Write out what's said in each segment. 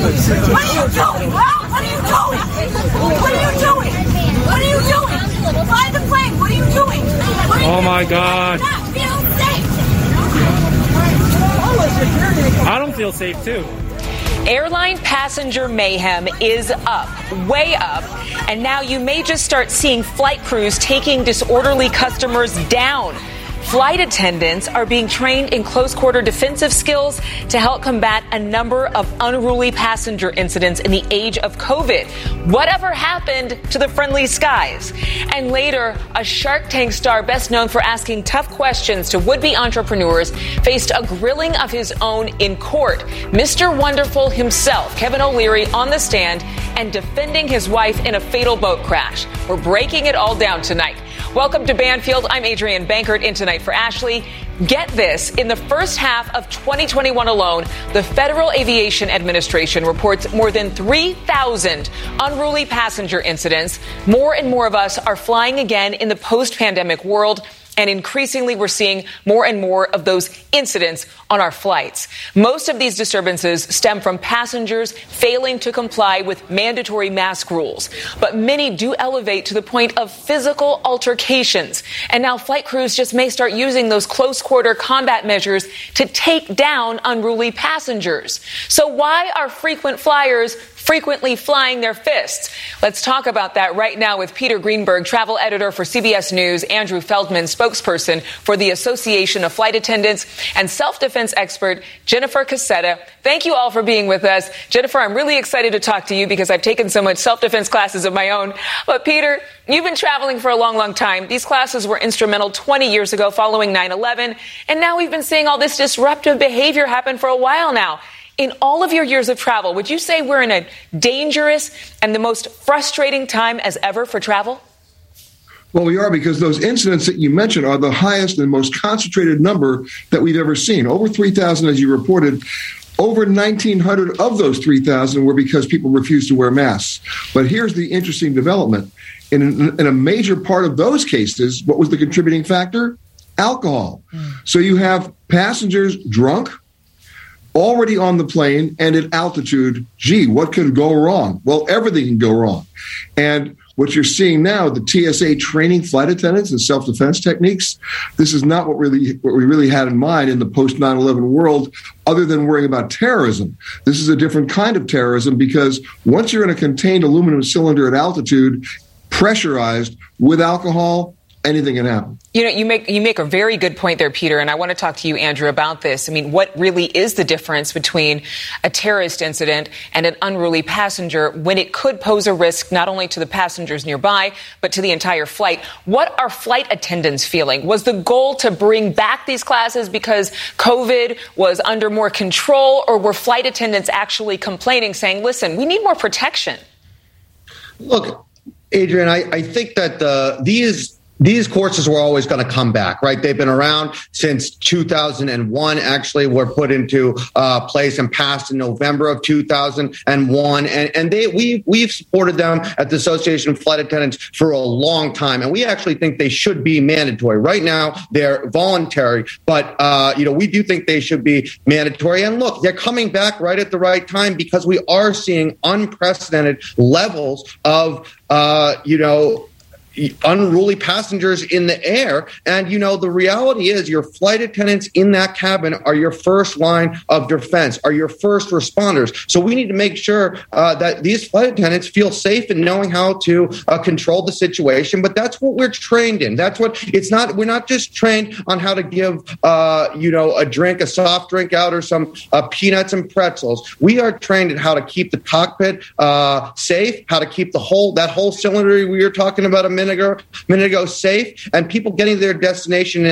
What are you doing, Ralph? What are you doing? What are you doing? What are you doing? Fly the plane. What are you doing? Oh, my God. Feel safe. I don't feel safe, too. Airline passenger mayhem is up, way up, and now you may just start seeing flight crews taking disorderly customers down. Flight attendants are being trained in close-quarter defensive skills to help combat a number of unruly passenger incidents in the age of COVID. Whatever happened to the friendly skies? And later, a Shark Tank star best known for asking tough questions to would-be entrepreneurs faced a grilling of his own in court. Mr. Wonderful himself, Kevin O'Leary, on the stand and defending his wife in a fatal boat crash. We're breaking it all down tonight. Welcome to Banfield. I'm Adrienne Bankert, in tonight for Ashley. Get this. In the first half of 2021 alone, the Federal Aviation Administration reports more than 3,000 unruly passenger incidents. More and more of us are flying again in the post-pandemic world. And increasingly, we're seeing more and more of those incidents on our flights. Most of these disturbances stem from passengers failing to comply with mandatory mask rules. But many do elevate to the point of physical altercations. And now flight crews just may start using those close-quarter combat measures to take down unruly passengers. So why are frequent flyers frequently flying their fists? Let's talk about that right now with Peter Greenberg, travel editor for CBS News, Andrew Feldman, spokesperson for the Association of Flight Attendants, and self-defense expert Jennifer Cassetta. Thank you all for being with us. Jennifer, I'm really excited to talk to you because I've taken so much self-defense classes of my own. But Peter, you've been traveling for a long, long time. These classes were instrumental 20 years ago following 9/11, and now we've been seeing all this disruptive behavior happen for a while now. In all of your years of travel, would you say we're in a dangerous and the most frustrating time as ever for travel? Well, we are, because those incidents that you mentioned are the highest and most concentrated number that we've ever seen. Over 3,000, as you reported. Over 1,900 of those 3,000 were because people refused to wear masks. But here's the interesting development. In a major part of those cases, what was the contributing factor? Alcohol. So you have passengers drunk, already on the plane and at altitude. Gee, what could go wrong? Well, everything can go wrong. And what you're seeing now, the TSA training flight attendants and self-defense techniques, this is not what we really had in mind in the post-9/11 world, other than worrying about terrorism. This is a different kind of terrorism, because once you're in a contained aluminum cylinder at altitude, pressurized with alcohol, anything can happen. You know, you make a very good point there, Peter, and I want to talk to you, Andrew, about this. I mean, what really is the difference between a terrorist incident and an unruly passenger when it could pose a risk not only to the passengers nearby, but to the entire flight? What are flight attendants feeling? Was the goal to bring back these classes because COVID was under more control, or were flight attendants actually complaining, saying, listen, we need more protection? Look, Adrian, I think that these courses were always going to come back, right? They've been around since 2001, actually, were put into place and passed in November of 2001. And we've supported them at the Association of Flight Attendants for a long time. And we actually think they should be mandatory. Right now, they're voluntary, but, we do think they should be mandatory. And look, they're coming back right at the right time, because we are seeing unprecedented levels of, unruly passengers in the air. And, the reality is your flight attendants in that cabin are your first line of defense, are your first responders. So we need to make sure that these flight attendants feel safe in knowing how to control the situation. But that's what we're trained in. We're not just trained on how to give, a soft drink out, or some peanuts and pretzels. We are trained in how to keep the cockpit safe, how to keep that whole cylinder we were talking about a minute ago safe, and people getting to their destination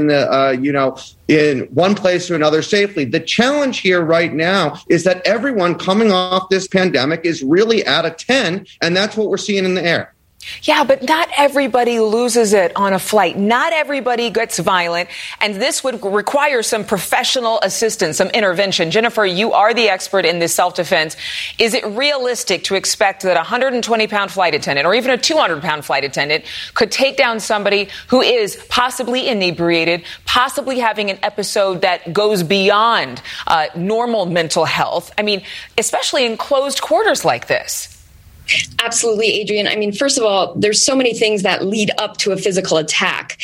in one place or another safely. The challenge here right now is that everyone coming off this pandemic is really at a 10, and that's what we're seeing in the air. Yeah, but not everybody loses it on a flight. Not everybody gets violent, and this would require some professional assistance, some intervention. Jennifer, you are the expert in this self-defense. Is it realistic to expect that a 120-pound flight attendant or even a 200-pound flight attendant could take down somebody who is possibly inebriated, possibly having an episode that goes beyond normal mental health? I mean, especially in closed quarters like this. Absolutely, Adrienne. I mean, first of all, there's so many things that lead up to a physical attack.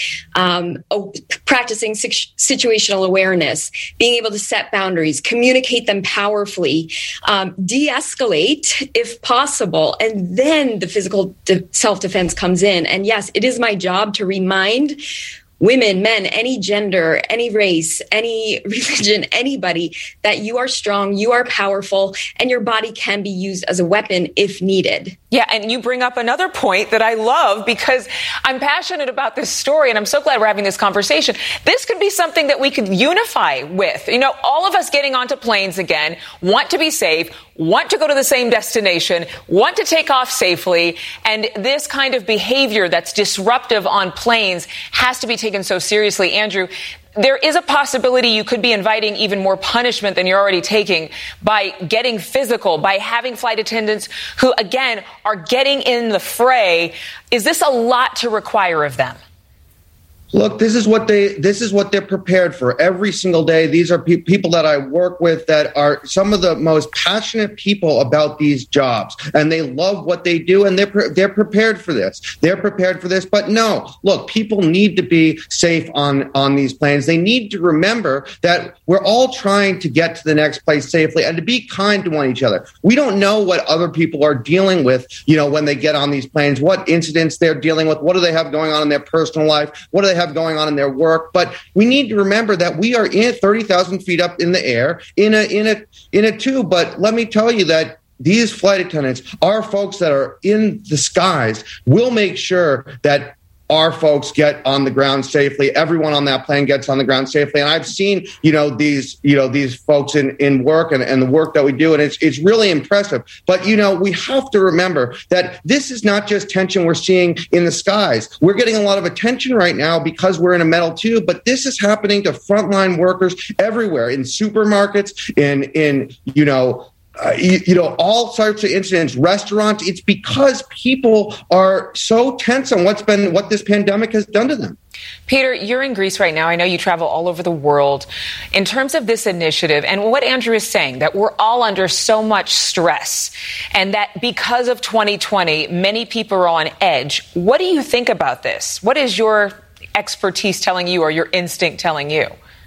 Practicing situational awareness, being able to set boundaries, communicate them powerfully, de-escalate if possible, and then the physical self-defense comes in. And yes, it is my job to remind women, men, any gender, any race, any religion, anybody, that you are strong, you are powerful, and your body can be used as a weapon if needed. Yeah, and you bring up another point that I love because I'm passionate about this story, and I'm so glad we're having this conversation. This could be something that we could unify with. You know, all of us getting onto planes again, want to be safe, want to go to the same destination, want to take off safely, and this kind of behavior that's disruptive on planes has to be taken so seriously. Andrew, there is a possibility you could be inviting even more punishment than you're already taking by getting physical, by having flight attendants who, again, are getting in the fray. Is this a lot to require of them? Look, this is what they're prepared for every single day. These are people that I work with that are some of the most passionate people about these jobs, and they love what they do, and they're prepared for this. They're prepared for this. But no, look, people need to be safe on these planes. They need to remember that we're all trying to get to the next place safely and to be kind to one each other. We don't know what other people are dealing with, when they get on these planes, what incidents they're dealing with, what do they have going on in their personal life, what do they have going on in their work. But we need to remember that we are in 30,000 feet up in the air in a tube. But let me tell you that these flight attendants are folks that are in the skies. Will make sure that our folks get on the ground safely. Everyone on that plane gets on the ground safely. And I've seen, these folks in work and the work that we do. And it's really impressive. But, we have to remember that this is not just tension we're seeing in the skies. We're getting a lot of attention right now because we're in a metal tube, but this is happening to frontline workers everywhere, in supermarkets, in all sorts of incidents, restaurants. It's because people are so tense on what this pandemic has done to them. Peter, you're in Greece right now. I know you travel all over the world. In terms of this initiative and what Andrew is saying, that we're all under so much stress and that because of 2020, many people are on edge. What do you think about this? What is your expertise telling you or your instinct telling you?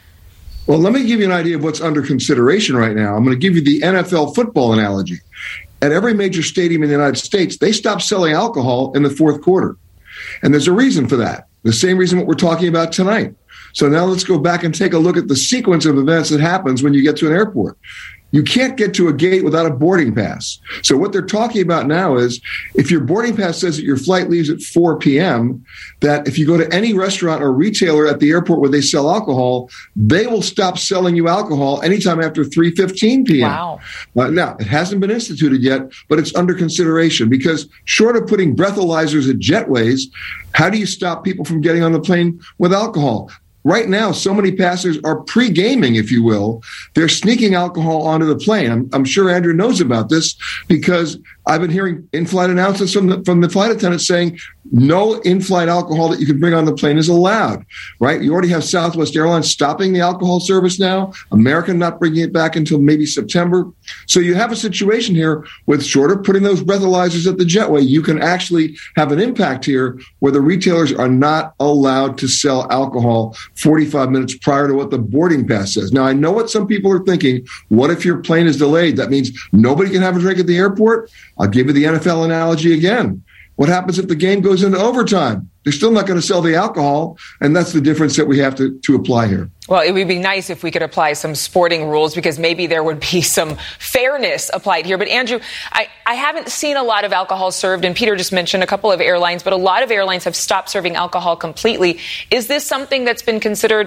Well, let me give you an idea of what's under consideration right now. I'm going to give you the NFL football analogy. At every major stadium in the United States, they stopped selling alcohol in the fourth quarter. And there's a reason for that. The same reason what we're talking about tonight. So now let's go back and take a look at the sequence of events that happens when you get to an airport. You can't get to a gate without a boarding pass. So what they're talking about now is if your boarding pass says that your flight leaves at 4 p.m., that if you go to any restaurant or retailer at the airport where they sell alcohol, they will stop selling you alcohol anytime after 3:15 p.m. Wow. Now, it hasn't been instituted yet, but it's under consideration because short of putting breathalyzers at jetways, how do you stop people from getting on the plane with alcohol? Right now, so many passengers are pre-gaming, if you will. They're sneaking alcohol onto the plane. I'm sure Andrew knows about this because I've been hearing in-flight announcements from the flight attendants saying no in-flight alcohol that you can bring on the plane is allowed, right? You already have Southwest Airlines stopping the alcohol service now, American not bringing it back until maybe September. So you have a situation here with short of putting those breathalyzers at the jetway, you can actually have an impact here where the retailers are not allowed to sell alcohol 45 minutes prior to what the boarding pass says. Now, I know what some people are thinking. What if your plane is delayed? That means nobody can have a drink at the airport? I'll give you the NFL analogy again. What happens if the game goes into overtime? They're still not going to sell the alcohol, and that's the difference that we have to apply here. Well, it would be nice if we could apply some sporting rules because maybe there would be some fairness applied here. But, Andrew, I haven't seen a lot of alcohol served, and Peter just mentioned a couple of airlines, but a lot of airlines have stopped serving alcohol completely. Is this something that's been considered,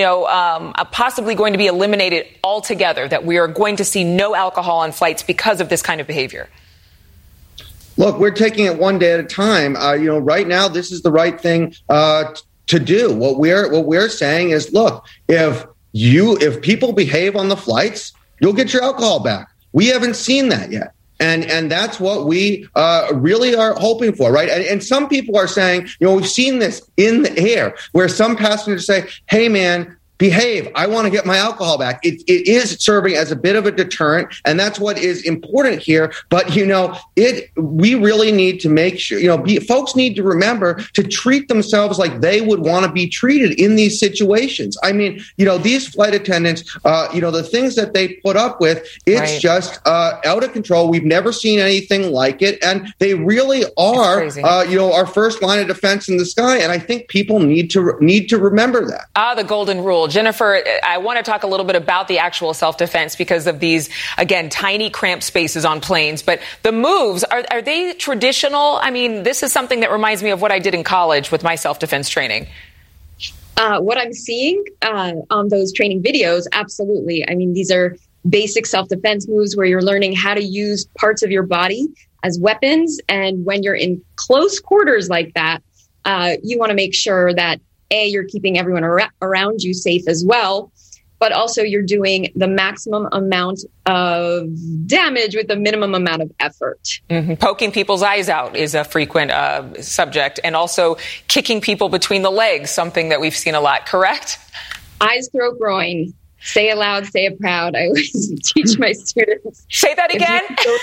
possibly going to be eliminated altogether, that we are going to see no alcohol on flights because of this kind of behavior? Look, we're taking it one day at a time. Right now, this is the right thing to do. What we're saying is, look, if people behave on the flights, you'll get your alcohol back. We haven't seen that yet. And that's what we really are hoping for, right? And some people are saying, we've seen this in the air where some passengers say, hey, man, behave. I want to get my alcohol back. It is serving as a bit of a deterrent, and that's what is important here. But, we really need to make sure, folks need to remember to treat themselves like they would want to be treated in these situations. I mean, these flight attendants, the things that they put up with, it's just out of control. We've never seen anything like it. And they really are, our first line of defense in the sky. And I think people need to remember that. The golden rule. Jennifer, I want to talk a little bit about the actual self-defense because of these, again, tiny cramped spaces on planes. But the moves, are they traditional? I mean, this is something that reminds me of what I did in college with my self-defense training. What I'm seeing on those training videos, absolutely. I mean, these are basic self-defense moves where you're learning how to use parts of your body as weapons. And when you're in close quarters like that, you want to make sure that you're keeping everyone around you safe as well, but also you're doing the maximum amount of damage with the minimum amount of effort. Mm-hmm. Poking people's eyes out is a frequent subject, and also kicking people between the legs, something that we've seen a lot, correct? Eyes, throat, groin. Say it loud, say it proud. I always teach my students. Say that again.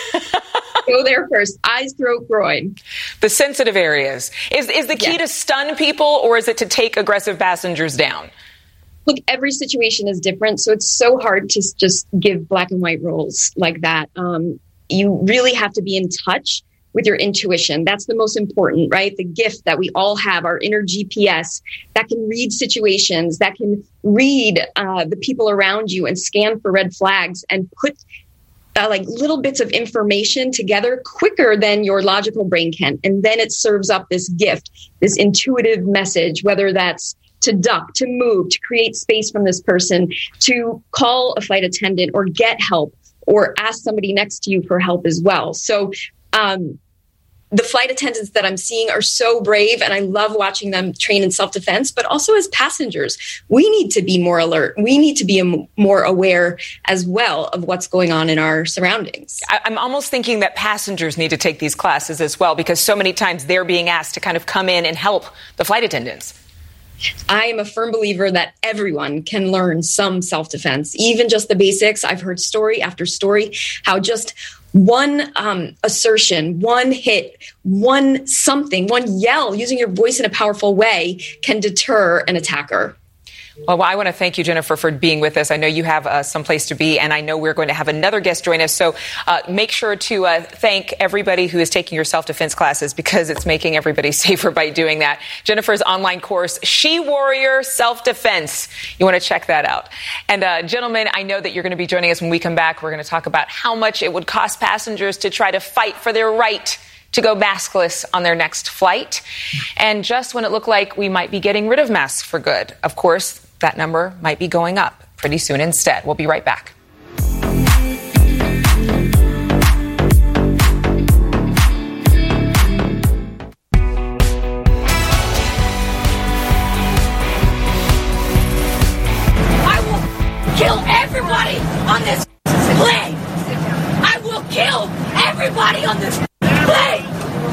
Go there first. Eyes, throat, groin. The sensitive areas. Is the key to stun people, or is it to take aggressive passengers down? Look, every situation is different, so it's so hard to just give black and white rules like that. You really have to be in touch with your intuition. That's the most important, right? The gift that we all have, our inner GPS that can read situations, that can read the people around you and scan for red flags and put like little bits of information together quicker than your logical brain can. And then it serves up this gift, this intuitive message, whether that's to duck, to move, to create space from this person, to call a flight attendant or get help or ask somebody next to you for help as well. So the flight attendants that I'm seeing are so brave, and I love watching them train in self-defense, but also as passengers, we need to be more alert. We need to be more aware as well of what's going on in our surroundings. I'm almost thinking that passengers need to take these classes as well, because so many times they're being asked to kind of come in and help the flight attendants. I am a firm believer that everyone can learn some self-defense, even just the basics. I've heard story after story how just one assertion, one hit, one something, one yell, using your voice in a powerful way can deter an attacker. Well, I want to thank you, Jennifer, for being with us. I know you have someplace to be, and I know we're going to have another guest join us. So make sure to thank everybody who is taking your self-defense classes, because it's making everybody safer by doing that. Jennifer's online course, She Warrior Self-Defense. You want to check that out. And gentlemen, I know that you're going to be joining us when we come back. We're going to talk about how much it would cost passengers to try to fight for their right to go maskless on their next flight. And just when it looked like we might be getting rid of masks for good, of course, that number might be going up pretty soon instead. We'll be right back. I will kill everybody on this plane. I will kill everybody on this plane.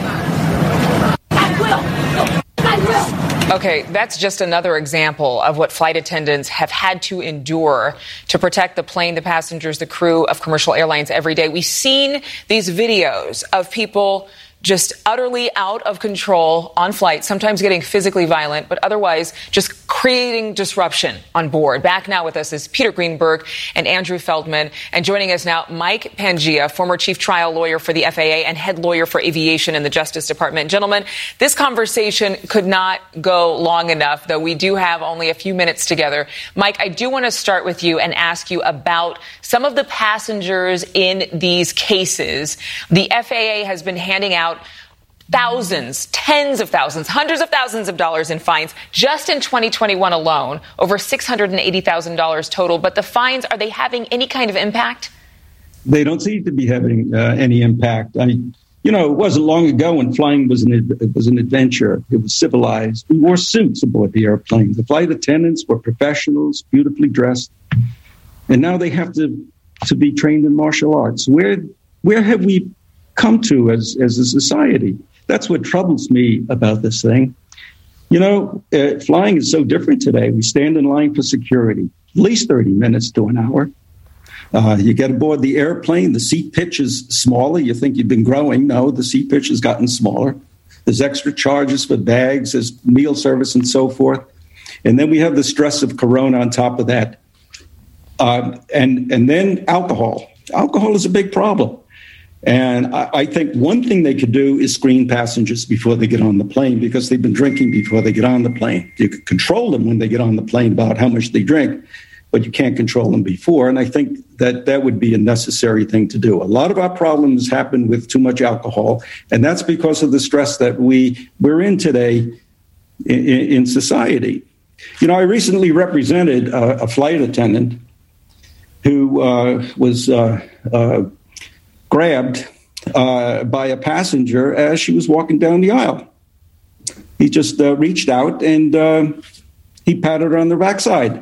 I will. I will. Okay, that's just another example of what flight attendants have had to endure to protect the plane, the passengers, the crew of commercial airlines every day. We've seen these videos of people just utterly out of control on flight, sometimes getting physically violent, but otherwise just creating disruption on board. Back now with us is Peter Greenberg and Andrew Feldman. And joining us now, Mike Pangia, former chief trial lawyer for the FAA and head lawyer for aviation in the Justice Department. Gentlemen, this conversation could not go long enough, though we do have only a few minutes together. Mike, I do want to start with you and ask you about some of the passengers in these cases. The FAA has been handing out thousands, tens of thousands, hundreds of thousands of dollars in fines just in 2021 alone, over $680,000 total. But the fines, are they having any kind of impact? They don't seem to be having any impact. You know, it wasn't long ago when flying was an adventure. It was civilized. We wore suits aboard the airplane. The flight attendants were professionals, beautifully dressed. And now they have to be trained in martial arts. Where have we come to as a society? That's what troubles me about this thing. You know, flying is so different today. We stand in line for security, at least 30 minutes to an hour. You get aboard the airplane, the seat pitch is smaller. You think you've been growing. No, the seat pitch has gotten smaller. There's extra charges for bags, there's meal service and so forth. And then we have the stress of corona on top of that. And then alcohol. Alcohol is a big problem. And I think one thing they could do is screen passengers before they get on the plane, because they've been drinking before they get on the plane. You could control them when they get on the plane about how much they drink, but you can't control them before. And I think that would be a necessary thing to do. A lot of our problems happen with too much alcohol, and that's because of the stress that we're in today in society. You know, I recently represented a flight attendant who was grabbed by a passenger as she was walking down the aisle. He just reached out and he patted her on the backside.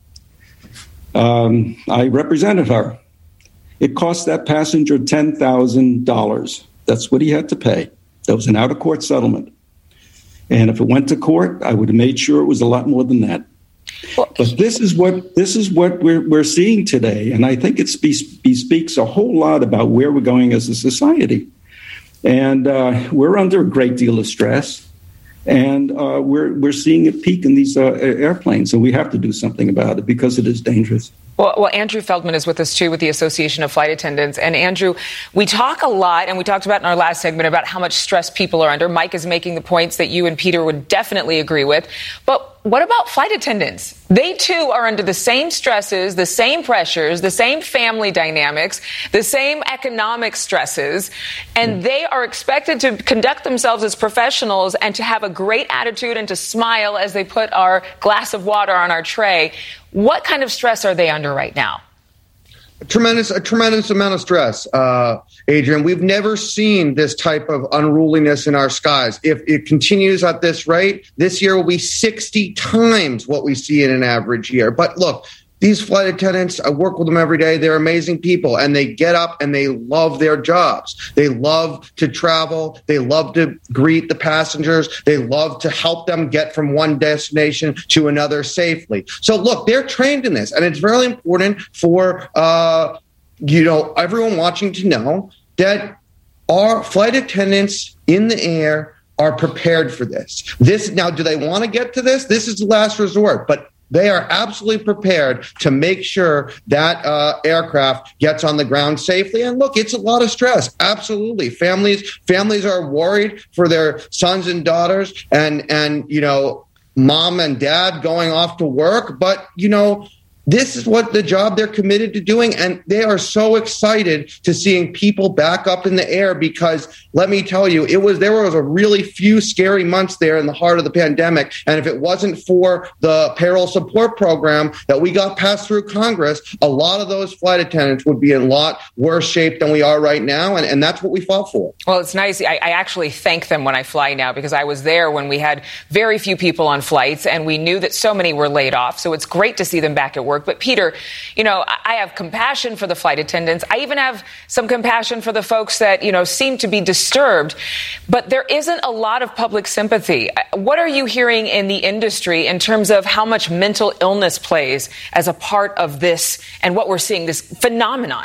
I represented her. It cost that passenger $10,000. That's what he had to pay. That was an out-of-court settlement. And if it went to court, I would have made sure it was a lot more than that. But this is what we're seeing today, and I think it speaks a whole lot about where we're going as a society. And we're under a great deal of stress, and we're seeing it peak in these airplanes, and we have to do something about it because it is dangerous. Well, Andrew Feldman is with us, too, with the Association of Flight Attendants. And, Andrew, we talk a lot, and we talked about in our last segment about how much stress people are under. Mike is making the points that you and Peter would definitely agree with. But what about flight attendants? They, too, are under the same stresses, the same pressures, the same family dynamics, the same economic stresses, and they are expected to conduct themselves as professionals and to have a great attitude and to smile as they put our glass of water on our tray. What kind of stress are they under right now? A tremendous amount of stress, Adrian. We've never seen this type of unruliness in our skies. If it continues at this rate, this year will be 60 times what we see in an average year. But look, these flight attendants, I work with them every day. They're amazing people, and they get up and they love their jobs. They love to travel. They love to greet the passengers. They love to help them get from one destination to another safely. So look, they're trained in this, and it's very important for everyone watching to know that our flight attendants in the air are prepared for this. Now, do they want to get to this? This is the last resort, but they are absolutely prepared to make sure that aircraft gets on the ground safely. And look, it's a lot of stress. Absolutely. Families are worried for their sons and daughters and mom and dad going off to work. But, this is what the job they're committed to doing, and they are so excited to seeing people back up in the air because, let me tell you, there was a really few scary months there in the heart of the pandemic, and if it wasn't for the payroll support program that we got passed through Congress, a lot of those flight attendants would be in a lot worse shape than we are right now, and that's what we fought for. Well, it's nice. I actually thank them when I fly now because I was there when we had very few people on flights, and we knew that so many were laid off, so it's great to see them back at work. But Peter, I have compassion for the flight attendants. I even have some compassion for the folks that, seem to be disturbed. But there isn't a lot of public sympathy. What are you hearing in the industry in terms of how much mental illness plays as a part of this and what we're seeing, this phenomenon?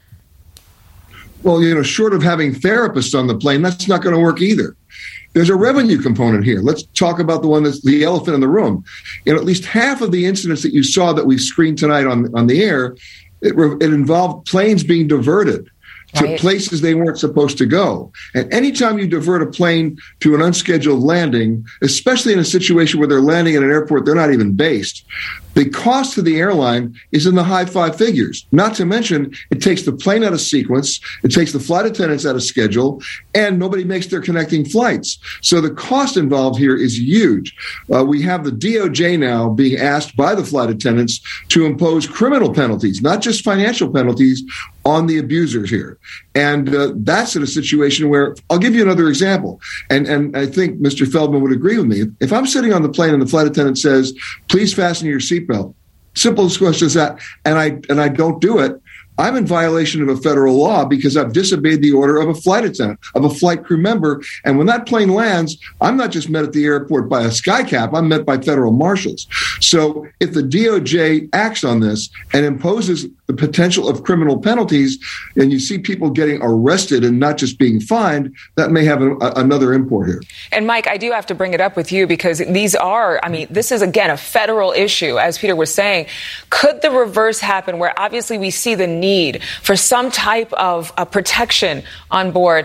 Well, short of having therapists on the plane, that's not going to work either. There's a revenue component here. Let's talk about the one that's the elephant in the room. At least half of the incidents that you saw that we screened tonight on the air, it involved planes being diverted to places they weren't supposed to go. And anytime you divert a plane to an unscheduled landing, especially in a situation where they're landing at an airport they're not even based, the cost to the airline is in the high five figures. Not to mention, it takes the plane out of sequence, it takes the flight attendants out of schedule, and nobody makes their connecting flights. So the cost involved here is huge. We have the DOJ now being asked by the flight attendants to impose criminal penalties, not just financial penalties, on the abusers here. And that's in a situation where, I'll give you another example. And I think Mr. Feldman would agree with me. If I'm sitting on the plane and the flight attendant says, please fasten your seatbelt, simple as question as that, and I don't do it, I'm in violation of a federal law because I've disobeyed the order of a flight attendant, of a flight crew member. And when that plane lands, I'm not just met at the airport by a skycap, I'm met by federal marshals. So if the DOJ acts on this and imposes the potential of criminal penalties, and you see people getting arrested and not just being fined, that may have another import here. And Mike, I do have to bring it up with you because this is, again, a federal issue, as Peter was saying. Could the reverse happen where obviously we see the need for some type of protection on board?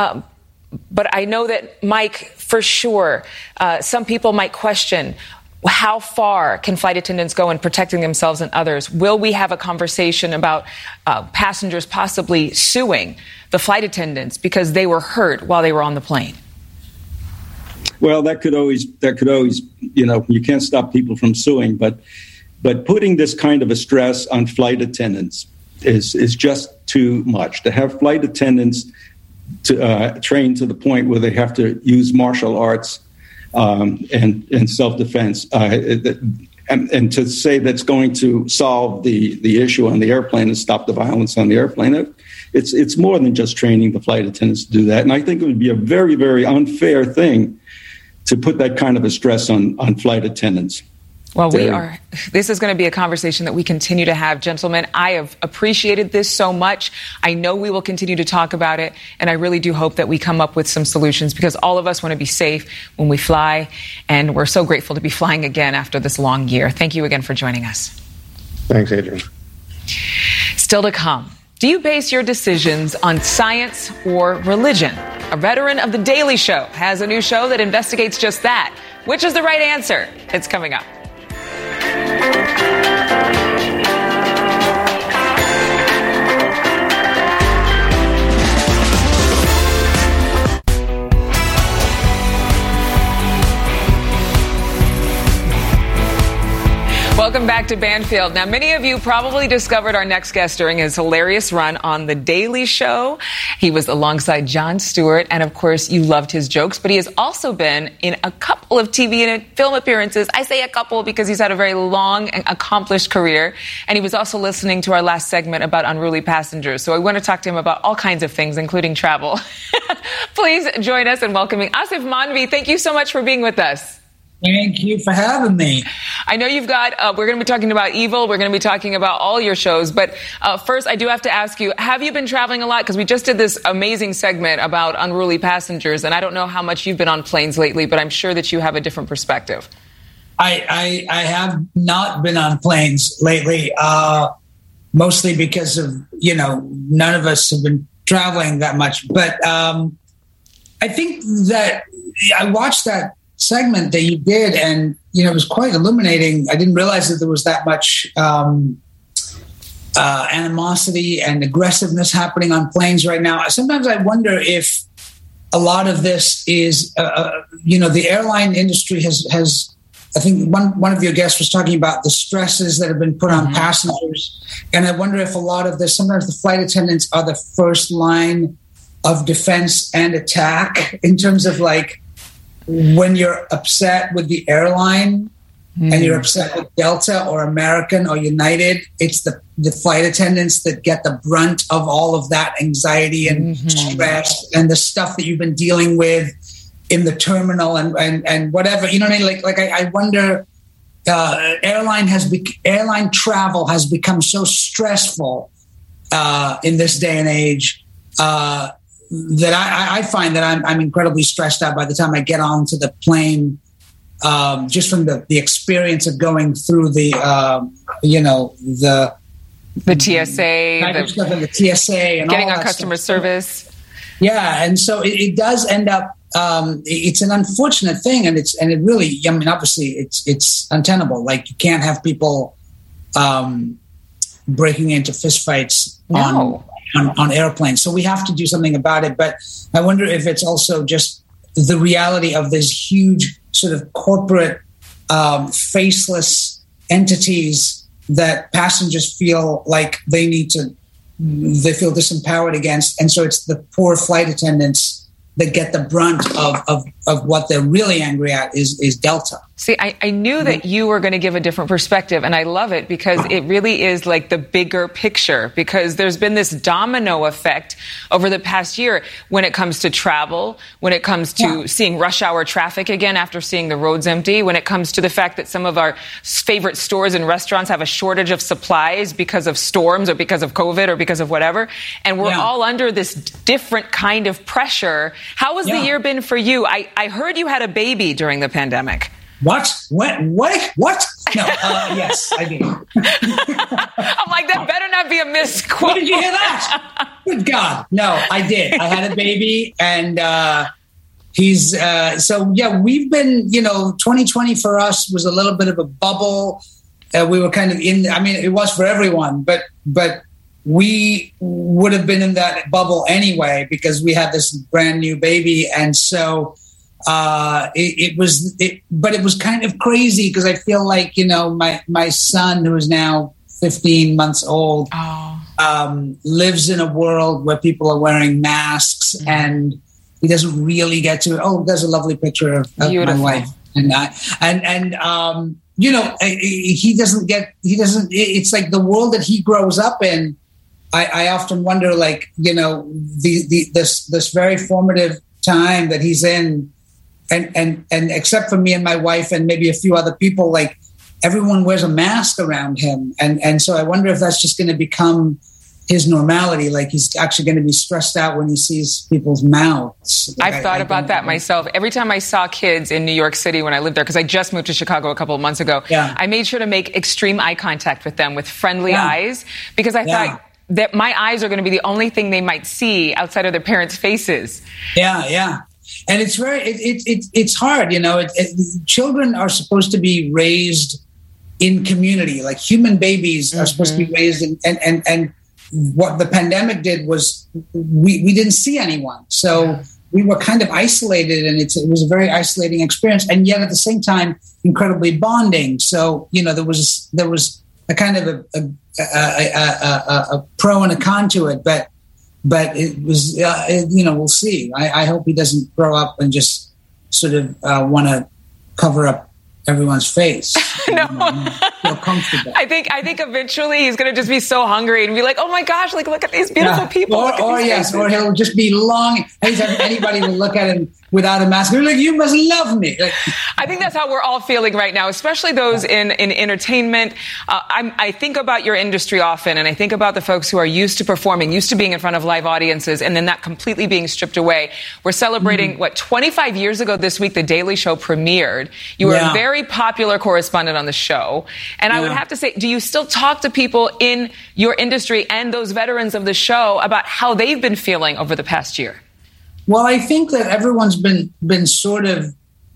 But I know that, Mike, for sure, some people might question, how far can flight attendants go in protecting themselves and others? Will we have a conversation about passengers possibly suing the flight attendants because they were hurt while they were on the plane? Well, that could always, you can't stop people from suing, but putting this kind of a stress on flight attendants is just too much. To have flight attendants trained to the point where they have to use martial arts and self-defense, and to say that's going to solve the issue on the airplane and stop the violence on the airplane, it's more than just training the flight attendants to do that. And I think it would be a very, very unfair thing to put that kind of a stress on flight attendants. Well, this is going to be a conversation that we continue to have, gentlemen. I have appreciated this so much. I know we will continue to talk about it, and I really do hope that we come up with some solutions because all of us want to be safe when we fly, and we're so grateful to be flying again after this long year. Thank you again for joining us. Thanks, Adrian. Still to come. Do you base your decisions on science or religion? A veteran of The Daily Show has a new show that investigates just that. Which is the right answer? It's coming up. Welcome back to Banfield. Now, many of you probably discovered our next guest during his hilarious run on The Daily Show. He was alongside Jon Stewart, and of course, you loved his jokes, but he has also been in a couple of TV and film appearances. I say a couple because he's had a very long and accomplished career, and he was also listening to our last segment about unruly passengers. So I want to talk to him about all kinds of things, including travel. Please join us in welcoming Asif Mandvi. Thank you so much for being with us. Thank you for having me. I know you've got, we're going to be talking about Evil. We're going to be talking about all your shows. But first, I do have to ask you, have you been traveling a lot? Because we just did this amazing segment about unruly passengers. And I don't know how much you've been on planes lately, but I'm sure that you have a different perspective. I have not been on planes lately, mostly because of, none of us have been traveling that much. But I think that I watched that segment that you did, and it was quite illuminating. I didn't realize that there was that much animosity and aggressiveness happening on planes right now. Sometimes I wonder if a lot of this is, the airline industry has. I think one of your guests was talking about the stresses that have been put on passengers, and I wonder if a lot of this. Sometimes the flight attendants are the first line of defense and attack in terms of when you're upset with the airline and you're upset with Delta or American or United, it's the flight attendants that get the brunt of all of that anxiety and stress and the stuff that you've been dealing with in the terminal and whatever. You know what I mean? I wonder, airline travel has become so stressful in this day and age that I find that I'm incredibly stressed out by the time I get onto the plane, just from the experience of going through the TSA, the TSA, and getting all on customer service. Yeah, and so it does end up. It's an unfortunate thing, and it really. I mean, obviously, it's untenable. You can't have people breaking into fistfights on airplanes. So we have to do something about it. But I wonder if it's also just the reality of these huge sort of corporate faceless entities that passengers feel like they need to they feel disempowered against. And so it's the poor flight attendants that get the brunt of what they're really angry at is Delta. See, I knew that you were going to give a different perspective, and I love it because it really is like the bigger picture, because there's been this domino effect over the past year when it comes to travel, when it comes to seeing rush hour traffic again after seeing the roads empty, when it comes to the fact that some of our favorite stores and restaurants have a shortage of supplies because of storms or because of COVID or because of whatever. And we're all under this different kind of pressure. How has the year been for you? I heard you had a baby during the pandemic. What? What? No, yes, I did. I'm like, that better not be a misquote. Where did you hear that? Good God. No, I did. I had a baby, and he's, we've been, 2020 for us was a little bit of a bubble. We were kind of it was for everyone, but we would have been in that bubble anyway because we had this brand new baby. And so, but it was kind of crazy because I feel like, my son, who is now 15 months old, lives in a world where people are wearing masks and he doesn't really get to, there's a lovely picture of my wife and I, he doesn't, it's like the world that he grows up in. I often wonder, this very formative time that he's in, and except for me and my wife and maybe a few other people, like everyone wears a mask around him, and so I wonder if that's just going to become his normality. Like he's actually going to be stressed out when he sees people's mouths. I've thought about that myself. Every time I saw kids in New York City when I lived there, because I just moved to Chicago a couple of months ago, I made sure to make extreme eye contact with them with friendly eyes because I thought that my eyes are going to be the only thing they might see outside of their parents' faces. Yeah. And it's it's hard, children are supposed to be raised in community, like human babies are supposed to be raised in, and what the pandemic did was we didn't see anyone. So we were kind of isolated, and it was a very isolating experience. And yet at the same time, incredibly bonding. So, there was a kind of a pro and a con to it, but it was, we'll see. I hope he doesn't grow up and just sort of want to cover up everyone's face. No. Feel comfortable. I think eventually he's going to just be so hungry and be like, oh my gosh, like look at these beautiful people. Or he'll just be longing. Anytime anybody will look at him without a mask, they're like, you must love me. I think that's how we're all feeling right now, especially those in entertainment. I think about your industry often, and I think about the folks who are used to performing, used to being in front of live audiences, and then that completely being stripped away. We're celebrating, 25 years ago this week, The Daily Show premiered. You were a very popular correspondent on the show. And I would have to say, do you still talk to people in your industry and those veterans of the show about how they've been feeling over the past year? Well, I think that everyone's been sort of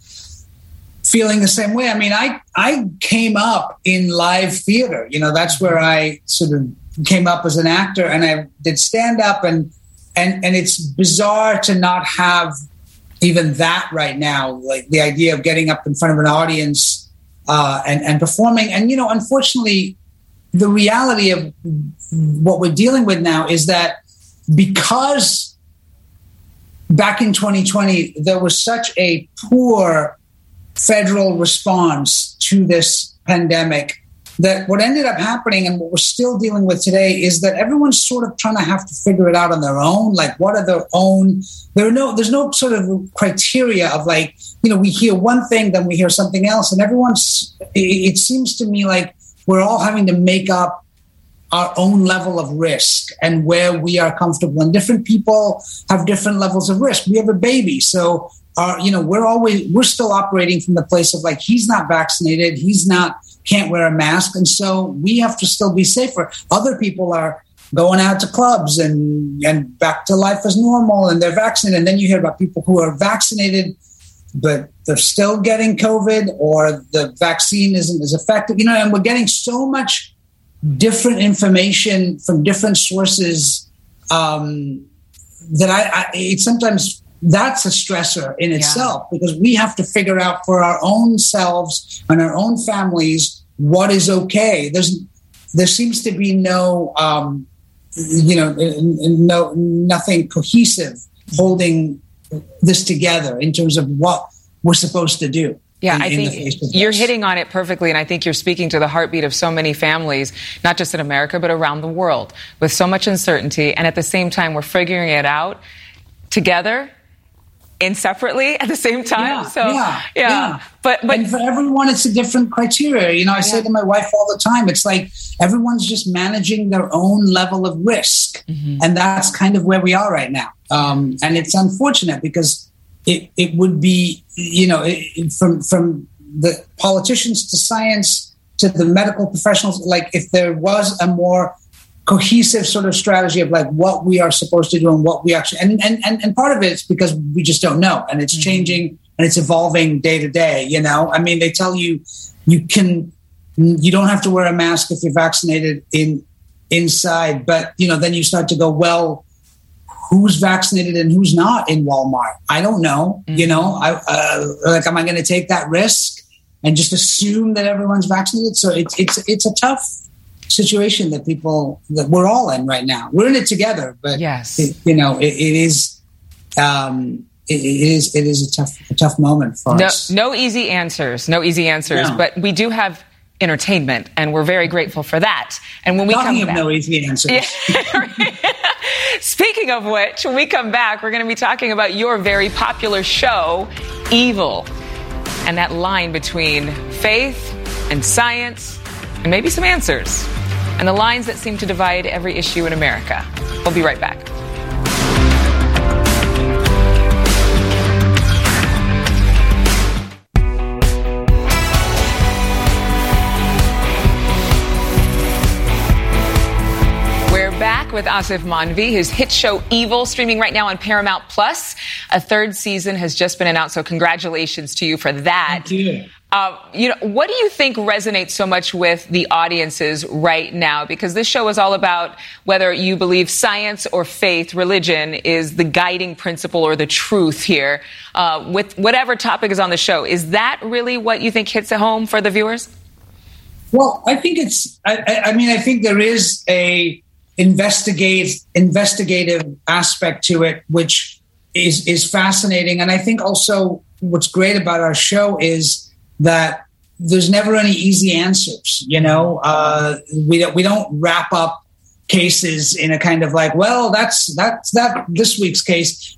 feeling the same way. I mean, I came up in live theater. That's where I sort of came up as an actor, and I did stand up, and it's bizarre to not have even that right now, like the idea of getting up in front of an audience and performing. And, unfortunately, the reality of what we're dealing with now is that because back in 2020, there was such a poor federal response to this pandemic, that what ended up happening and what we're still dealing with today is that everyone's sort of trying to have to figure it out on their own. Like, what are their own? There's no sort of criteria of like, we hear one thing, then we hear something else. And it seems to me like we're all having to make up our own level of risk and where we are comfortable. And different people have different levels of risk. We have a baby. So, we're still operating from the place of like, he's not vaccinated. Can't wear a mask. And so we have to still be safer. Other people are going out to clubs and back to life as normal, and they're vaccinated. And then you hear about people who are vaccinated, but they're still getting COVID, or the vaccine isn't as effective, and we're getting so much different information from different sources that it's sometimes that's a stressor in itself, because we have to figure out for our own selves and our own families what is okay. There seems to be no nothing cohesive holding this together in terms of what we're supposed to do. Yeah, I think you're hitting on it perfectly, and I think you're speaking to the heartbeat of so many families, not just in America, but around the world, with so much uncertainty, and at the same time, we're figuring it out together and separately at the same time. But and for everyone, it's a different criteria. I say to my wife all the time, it's like everyone's just managing their own level of risk, and that's kind of where we are right now. And it's unfortunate because it would be, from the politicians to science to the medical professionals, like if there was a more cohesive sort of strategy of like what we are supposed to do and what we actually, and part of it is because we just don't know, and it's changing and it's evolving day to day. I mean, they tell you you don't have to wear a mask if you're vaccinated inside, but then you start to go, well, who's vaccinated and who's not in Walmart? I don't know. Am I going to take that risk and just assume that everyone's vaccinated? So it's a tough situation that we're all in right now. We're in it together, but yes, it is a tough moment for us. No easy answers, but we do have entertainment, and we're very grateful for that. And when we come back, no easy answers. Speaking of which, when we come back, we're going to be talking about your very popular show, Evil, and that line between faith and science, and maybe some answers, and the lines that seem to divide every issue in America. We'll be right back. Back with Asif Manvi, his hit show Evil, streaming right now on Paramount Plus. A third season has just been announced, so congratulations to you for that. Thank you. What do you think resonates so much with the audiences right now? Because this show is all about whether you believe science or faith, religion is the guiding principle or the truth here. With whatever topic is on the show, is that really what you think hits home for the viewers? Well, I think I think there is a investigative aspect to it, which is fascinating. And I think also what's great about our show is that there's never any easy answers. We don't wrap up cases in a kind of like, well, that's this week's case.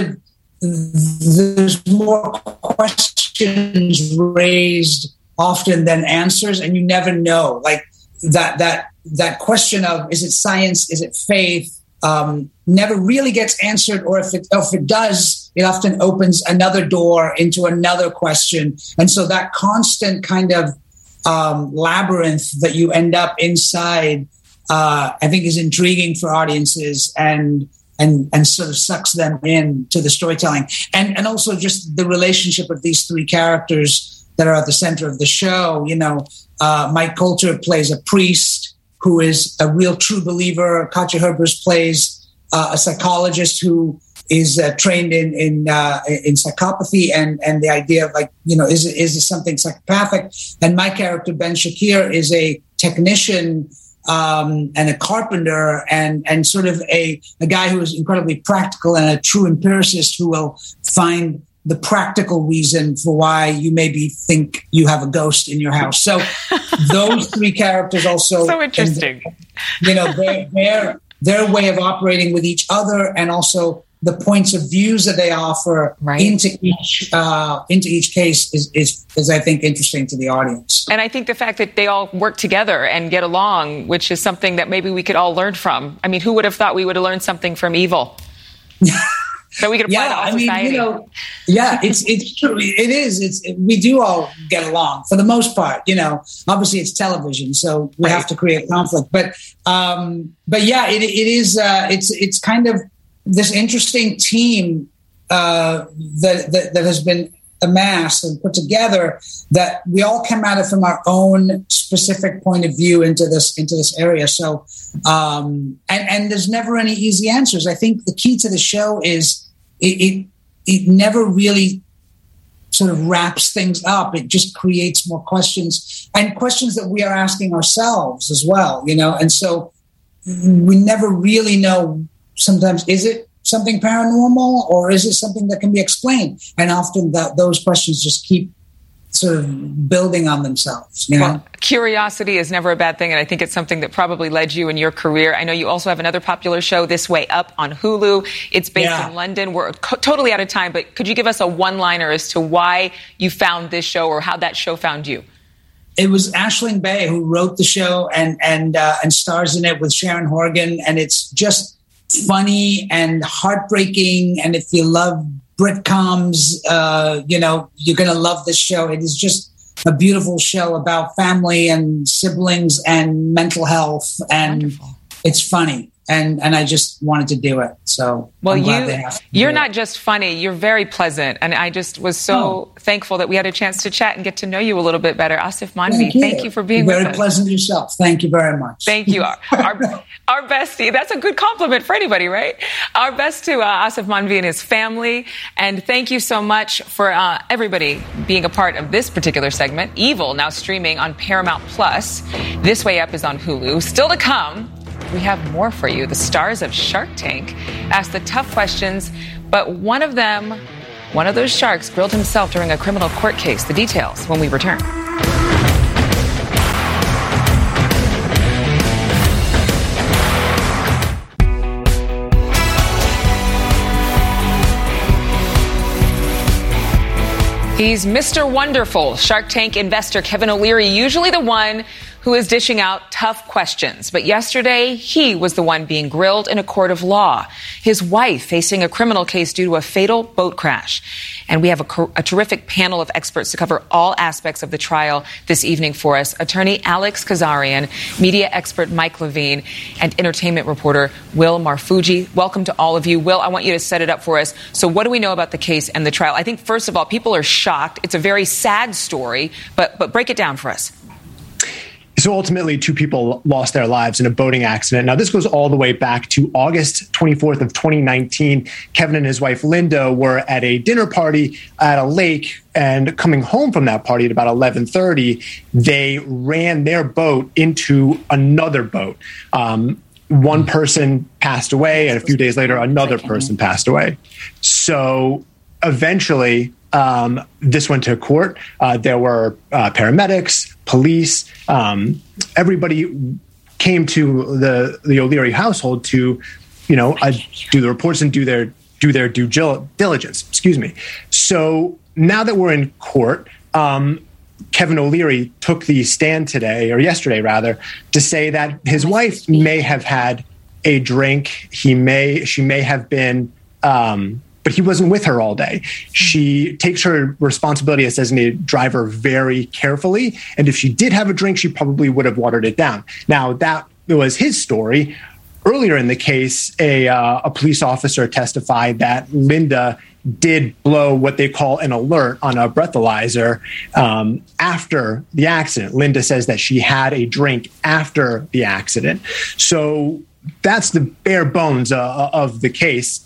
There's more questions raised often than answers, and you never know. Like that question of, is it science, is it faith, never really gets answered, or if it does, it often opens another door into another question. And so that constant kind of labyrinth that you end up inside, I think is intriguing for audiences and sort of sucks them in to the storytelling. And also just the relationship of these three characters that are at the center of the show. Mike Coulter plays a priest who is a real true believer. Katja Herbers plays a psychologist who is trained in psychopathy and the idea of is this something psychopathic? And my character Ben Shakir is a technician and a carpenter and sort of a guy who is incredibly practical and a true empiricist who will find the practical reason for why you maybe think you have a ghost in your house. So those three characters also, so interesting. Their way of operating with each other, and also the points of views that they offer into each case is I think interesting to the audience. And I think the fact that they all work together and get along, which is something that maybe we could all learn from. I mean, who would have thought we would have learned something from Evil? So we could apply to all society. It's true. It is. We do all get along for the most part. Obviously it's television, so we have to create conflict. But yeah, it is. It's kind of this interesting team that has been amassed and put together, that we all come at it from our own specific point of view into this area. So and there's never any easy answers. I think the key to the show is it never really sort of wraps things up. It just creates more questions, and questions that we are asking ourselves as well, and so we never really know. Sometimes, is it something paranormal or is it something that can be explained? And often those questions just keep sort of building on themselves. Well, curiosity is never a bad thing, and I think it's something that probably led you in your career. I know you also have another popular show, This Way Up, on Hulu. It's based in London. We're totally out of time, but could you give us a one-liner as to why you found this show or how that show found you? It was Aisling Bey who wrote the show and stars in it with Sharon Horgan, and it's just funny and heartbreaking. And if you love Britcoms, you're going to love this show. It is just a beautiful show about family and siblings and mental health, and wonderful. It's funny. And I just wanted to do it. So well, you're not just funny, you're very pleasant. And I just was so thankful that we had a chance to chat and get to know you a little bit better. Asif Mandvi, thank you for being with us. Very pleasant yourself. Thank you very much. Thank you. Our best, that's a good compliment for anybody, right? Our best to Asif Mandvi and his family. And thank you so much for everybody being a part of this particular segment. Evil, now streaming on Paramount Plus. This Way Up is on Hulu. Still to come, we have more for you. The stars of Shark Tank asked the tough questions, but one of those sharks grilled himself during a criminal court case. The details when we return. He's Mr. Wonderful, Shark Tank investor Kevin O'Leary, usually the one who is dishing out tough questions. But yesterday, he was the one being grilled in a court of law. His wife facing a criminal case due to a fatal boat crash. And we have a terrific panel of experts to cover all aspects of the trial this evening for us. Attorney Alex Kazarian, media expert Mike Levine, and entertainment reporter Will Marfuji. Welcome to all of you. Will, I want you to set it up for us. So what do we know about the case and the trial? I think, first of all, people are shocked. It's a very sad story, but break it down for us. So ultimately, 2 people lost their lives in a boating accident. Now, this goes all the way back to August 24th of 2019. Kevin and his wife, Linda, were at a dinner party at a lake, and coming home from that party at about 11:30, they ran their boat into another boat. One person passed away, and a few days later, another person passed away. So eventually, this went to court. There were paramedics, police. Everybody came to the O'Leary household to, do the reports and do their due diligence. Excuse me. So now that we're in court, Kevin O'Leary took the stand yesterday rather, to say that his wife may have had a drink. She may have been. But he wasn't with her all day. She takes her responsibility as designated driver very carefully. And if she did have a drink, she probably would have watered it down. Now, that was his story. Earlier in the case, a police officer testified that Linda did blow what they call an alert on a breathalyzer after the accident. Linda says that she had a drink after the accident. So that's the bare bones of the case.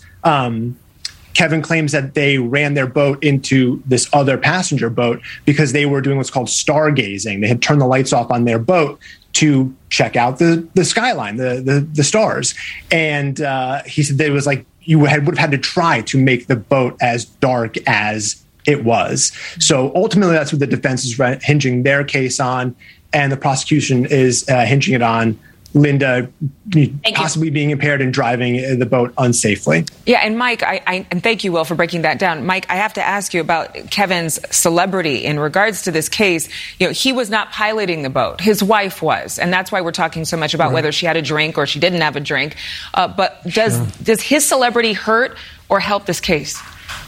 Kevin claims that they ran their boat into this other passenger boat because they were doing what's called stargazing. They had turned the lights off on their boat to check out the skyline, the stars. And he said that it was like you would have had to try to make the boat as dark as it was. So ultimately, that's what the defense is hinging their case on, and the prosecution is hinging it on Linda possibly being impaired and driving the boat unsafely. Yeah, and Mike, and thank you, Will, for breaking that down. Mike, I have to ask you about Kevin's celebrity in regards to this case. He was not piloting the boat. His wife was, and that's why we're talking so much about whether she had a drink or she didn't have a drink. But does his celebrity hurt or help this case?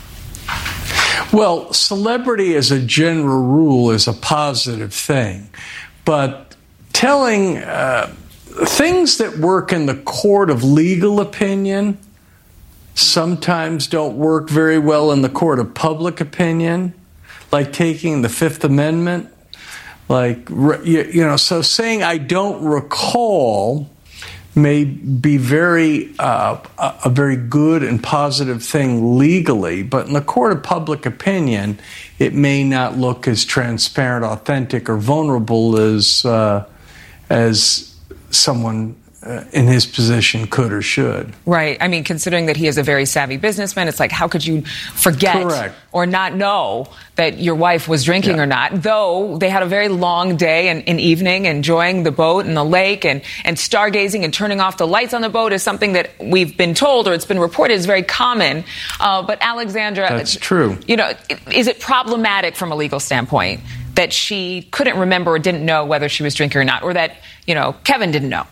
Well, celebrity as a general rule is a positive thing, but telling things that work in the court of legal opinion sometimes don't work very well in the court of public opinion, like taking the Fifth Amendment. So saying I don't recall may be a very good and positive thing legally, but in the court of public opinion, it may not look as transparent, authentic, or vulnerable as someone in his position could or should. Right. I mean, considering that he is a very savvy businessman, it's like, how could you forget or not know that your wife was drinking or not? Though they had a very long day and evening enjoying the boat and the lake and stargazing and turning off the lights on the boat is something that we've been told, or it's been reported, is very common. But Alexandra, that's true. You know, is it problematic from a legal standpoint that she couldn't remember or didn't know whether she was drinking or not, or that, you know, Kevin didn't know?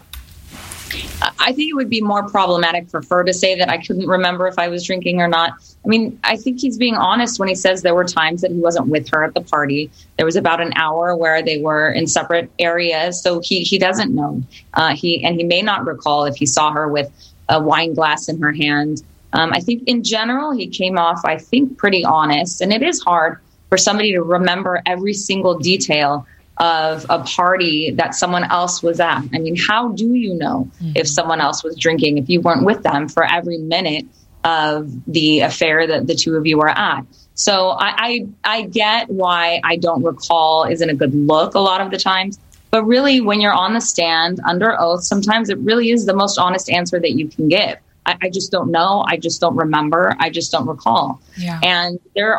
I think it would be more problematic for her to say that I couldn't remember if I was drinking or not. I mean, I think he's being honest when he says there were times that he wasn't with her at the party. There was about an hour where they were in separate areas. So he doesn't know. He may not recall if he saw her with a wine glass in her hand. I think in general, he came off, I think, pretty honest. And it is hard for somebody to remember every single detail of a party that someone else was at. I mean, how do you know if someone else was drinking if you weren't with them for every minute of the affair that the two of you were at? So I get why I don't recall isn't a good look a lot of the times. But really, when you're on the stand under oath, sometimes it really is the most honest answer that you can give. I just don't know. I just don't remember. I just don't recall. Yeah. And there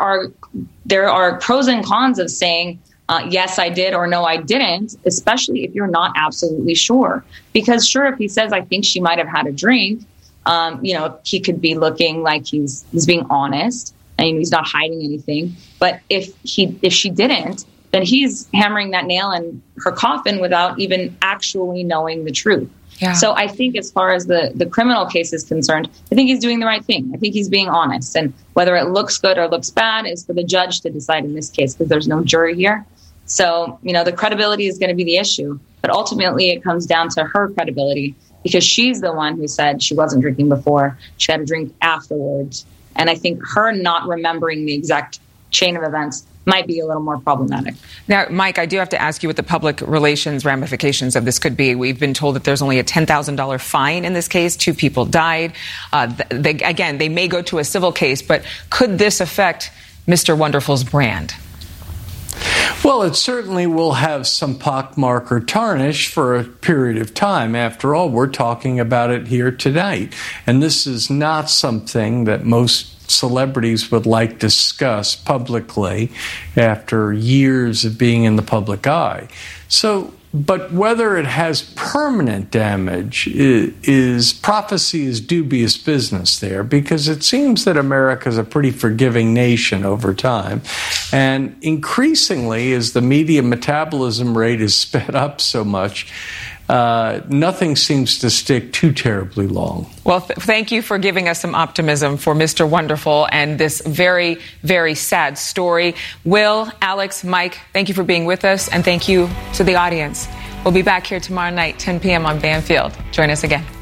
are pros and cons of saying, yes, I did, or no, I didn't, especially if you're not absolutely sure. Because sure, if he says, I think she might have had a drink, you know, he could be looking like he's being honest and he's not hiding anything. But if she didn't, then he's hammering that nail in her coffin without even actually knowing the truth. Yeah. So I think as far as the criminal case is concerned, I think he's doing the right thing. I think he's being honest. And whether it looks good or looks bad is for the judge to decide in this case, because there's no jury here. So, you know, the credibility is going to be the issue. But ultimately, it comes down to her credibility, because she's the one who said she wasn't drinking before. She had a drink afterwards. And I think her not remembering the exact chain of events might be a little more problematic. Now, Mike, I do have to ask you what the public relations ramifications of this could be. We've been told that there's only a $10,000 fine in this case. 2 people died. They may go to a civil case, but could this affect Mr. Wonderful's brand? Well, it certainly will have some pockmark or tarnish for a period of time. After all, we're talking about it here tonight. And this is not something that most celebrities would like to discuss publicly after years of being in the public eye. So, but whether it has permanent damage prophecy is dubious business there, because it seems that America is a pretty forgiving nation over time. And increasingly, as the media metabolism rate is sped up so much, nothing seems to stick too terribly long. Well, thank you for giving us some optimism for Mr. Wonderful and this very, very sad story. Will, Alex, Mike, thank you for being with us, and thank you to the audience. We'll be back here tomorrow night, 10 p.m. on Banfield. Join us again.